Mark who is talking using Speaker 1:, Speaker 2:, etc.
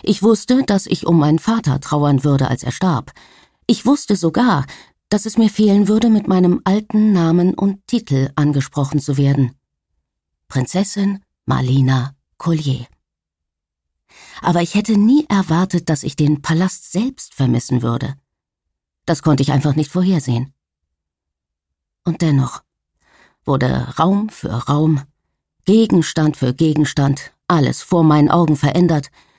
Speaker 1: Ich wusste, dass ich um meinen Vater trauern würde, als er starb. Ich wusste sogar, dass es mir fehlen würde, mit meinem alten Namen und Titel angesprochen zu werden. Prinzessin Marlina Collier. Aber ich hätte nie erwartet, dass ich den Palast selbst vermissen würde. Das konnte ich einfach nicht vorhersehen. Und dennoch wurde Raum für Raum, Gegenstand für Gegenstand, alles vor meinen Augen verändert,